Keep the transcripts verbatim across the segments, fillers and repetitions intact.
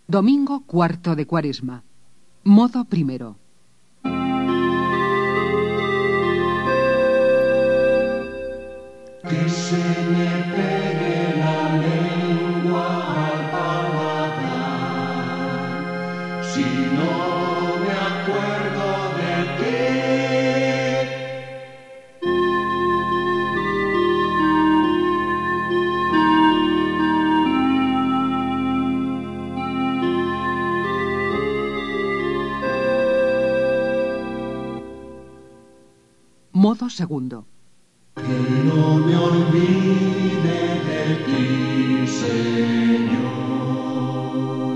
Domingo cuarto de Cuaresma. Modo primero. Que se me pegue la lengua al paladar, si no me acuerdo de ti. Modo segundo. Que no me olvide de ti, Señor.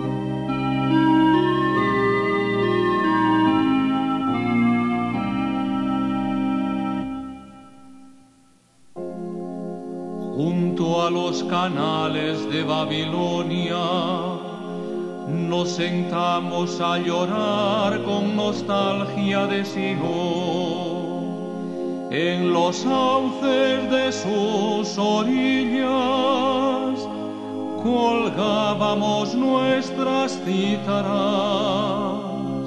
Junto a los canales de Babilonia nos sentamos a llorar con nostalgia de Sion. En los sauces de sus orillas colgábamos nuestras cítaras.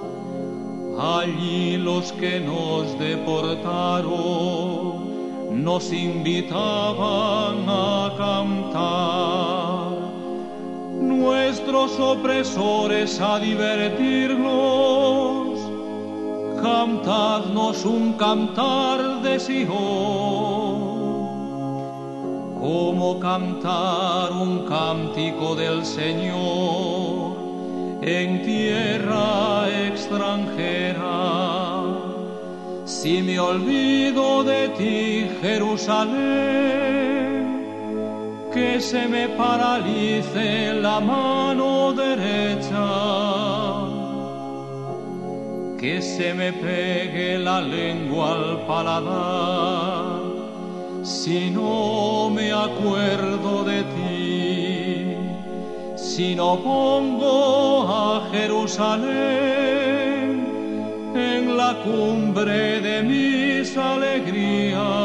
Allí los que nos deportaron nos invitaban a cantar, nuestros opresores a divertirnos. Cantadnos un cantar de Sion, como cantar un cántico del Señor en tierra extranjera. Si me olvido de ti, Jerusalén, que se me paralice la mano derecha, que se me pegue la lengua al paladar, si no me acuerdo de ti, si no pongo a Jerusalén en la cumbre de mis alegrías.